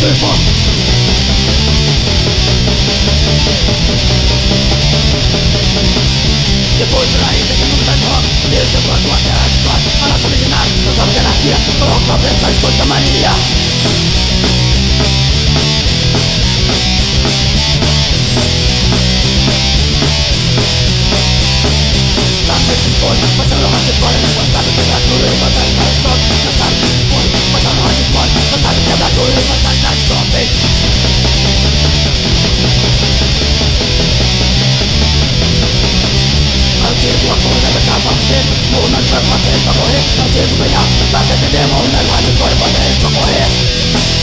Depois por aí tem que mudar de rock. Deixa a tua terra de sorte. A nossa original, nós somos anarquia. Coloca uma pressão, escuta a mania. Sabe que expõe, passando a hardcore. Não sabe quebrar tudo e botar em cada choque. Não sabe que expõe, passando a hardcore. Não sabe quebrar tudo e botar em cada choque. Antigo a coisa vai acabar cedo. O nosso vai fazer pra correr. Antigo ganhar, pra se entender. O negócio foi fazer pra correr.